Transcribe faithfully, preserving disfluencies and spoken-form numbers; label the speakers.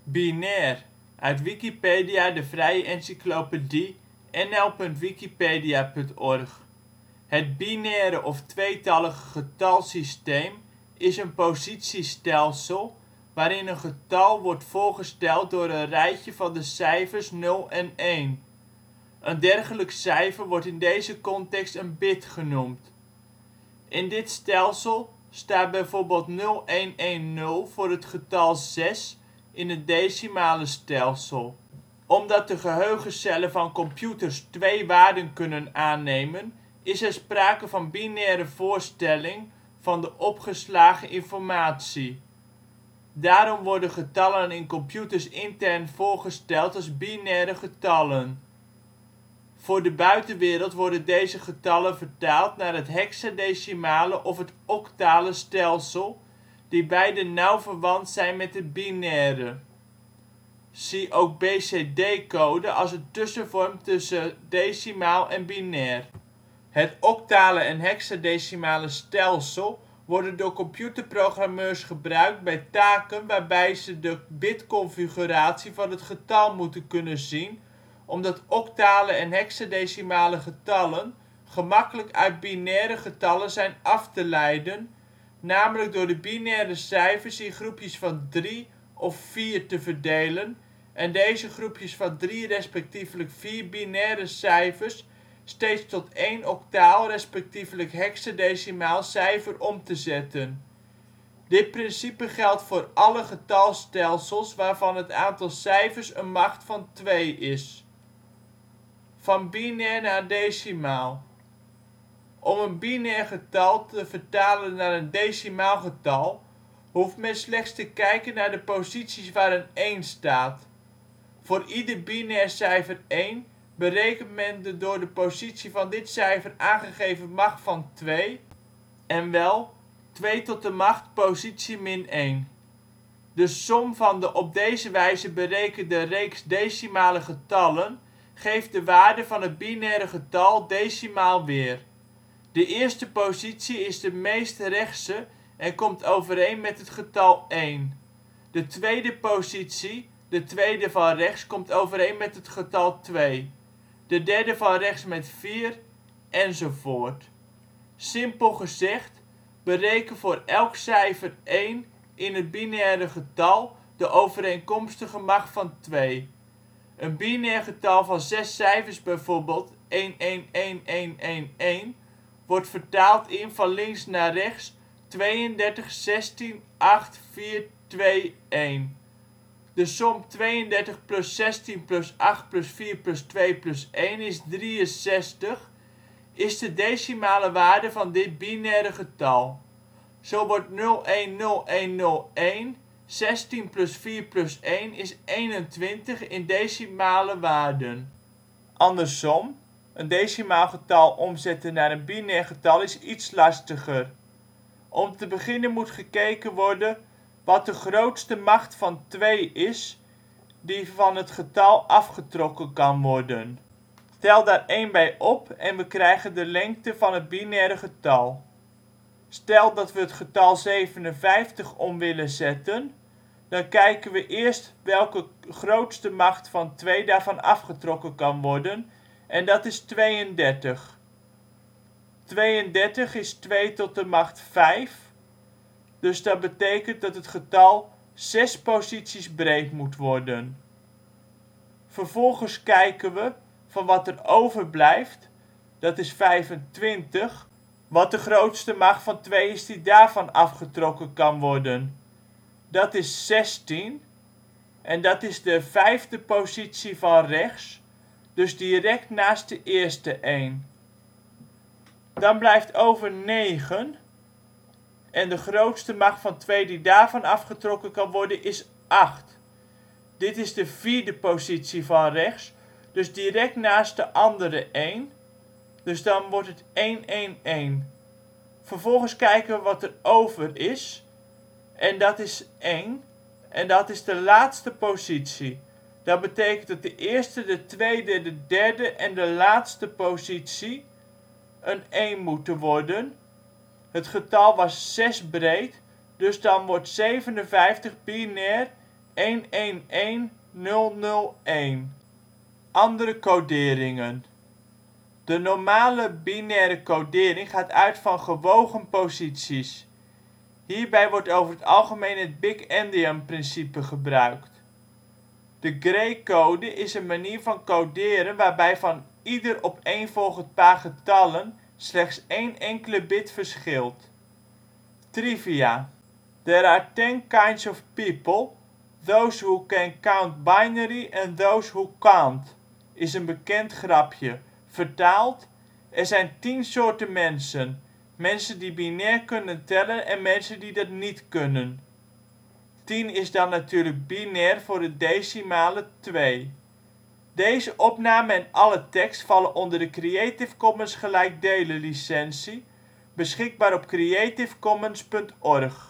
Speaker 1: Binair, uit Wikipedia, de vrije encyclopedie. N L punt wikipedia punt org. Het binaire of tweetallige getalsysteem is een positiestelsel waarin een getal wordt voorgesteld door een rijtje van de cijfers nul en een. Een dergelijk cijfer wordt in deze context een bit genoemd. In dit stelsel staat bijvoorbeeld nul een een nul voor het getal zes in het decimale stelsel. Omdat de geheugencellen van computers twee waarden kunnen aannemen, is er sprake van binaire voorstelling van de opgeslagen informatie. Daarom worden getallen in computers intern voorgesteld als binaire getallen. Voor de buitenwereld worden deze getallen vertaald naar het hexadecimale of het octale stelsel, die beide nauw verwant zijn met het binaire. Zie ook Bcd-code als een tussenvorm tussen decimaal en binair. Het octale en hexadecimale stelsel worden door computerprogrammeurs gebruikt bij taken waarbij ze de bitconfiguratie van het getal moeten kunnen zien, omdat octale en hexadecimale getallen gemakkelijk uit binaire getallen zijn af te leiden, namelijk door de binaire cijfers in groepjes van drie of vier te verdelen en deze groepjes van drie respectievelijk vier binaire cijfers steeds tot één octaal respectievelijk hexadecimaal cijfer om te zetten. Dit principe geldt voor alle getalstelsels waarvan het aantal cijfers een macht van twee is. Van binair naar decimaal. Om een binair getal te vertalen naar een decimaal getal hoeft men slechts te kijken naar de posities waar een een staat. Voor ieder binair cijfer één berekent men de door de positie van dit cijfer aangegeven macht van twee, en wel twee tot de macht positie min één. De som van de op deze wijze berekende reeks decimale getallen geeft de waarde van het binaire getal decimaal weer. De eerste positie is de meest rechtse en komt overeen met het getal één. De tweede positie, de tweede van rechts, komt overeen met het getal twee. De derde van rechts met vier, enzovoort. Simpel gezegd, bereken voor elk cijfer één in het binaire getal de overeenkomstige macht van twee. Een binair getal van zes cijfers, bijvoorbeeld een een een een een een, wordt vertaald in van links naar rechts tweeëndertig, zestien, acht, vier, twee, een. De som tweeëndertig plus zestien plus acht plus vier plus twee plus een is drieënzestig, is de decimale waarde van dit binaire getal. Zo wordt nul een nul een nul een, zestien plus vier plus een is eenentwintig in decimale waarden. Andersom, een decimaal getal omzetten naar een binair getal is iets lastiger. Om te beginnen moet gekeken worden wat de grootste macht van twee is die van het getal afgetrokken kan worden. Tel daar een bij op en we krijgen de lengte van het binaire getal. Stel dat we het getal zevenenvijftig om willen zetten, dan kijken we eerst welke grootste macht van twee daarvan afgetrokken kan worden, en dat is tweeëndertig. tweeëndertig is twee tot de macht vijf, dus dat betekent dat het getal zes posities breed moet worden. Vervolgens kijken we, van wat er overblijft, dat is vijfentwintig, wat de grootste macht van twee is die daarvan afgetrokken kan worden. Dat is zestien, en dat is de vijfde positie van rechts, dus direct naast de eerste een. Dan blijft over negen, en de grootste macht van twee die daarvan afgetrokken kan worden is acht. Dit is de vierde positie van rechts, dus direct naast de andere een, dus dan wordt het honderdelf. Vervolgens kijken we wat er over is, en dat is één, en dat is de laatste positie. Dat betekent dat de eerste, de tweede, de derde en de laatste positie een een moeten worden. Het getal was zes breed, dus dan wordt zevenenvijftig binair een een een nul nul een. Andere coderingen. De normale binaire codering gaat uit van gewogen posities. Hierbij wordt over het algemeen het Big-endian-principe gebruikt. De Gray-code is een manier van coderen waarbij van ieder opeenvolgend paar getallen slechts één enkele bit verschilt. Trivia: There are ten kinds of people: those who can count binary and those who can't, is een bekend grapje. Vertaald: er zijn tien soorten mensen: mensen die binair kunnen tellen en mensen die dat niet kunnen. tien is dan natuurlijk binair voor het decimale twee. Deze opname en alle tekst vallen onder de Creative Commons gelijkdelen licentie. Beschikbaar op creativecommons punt org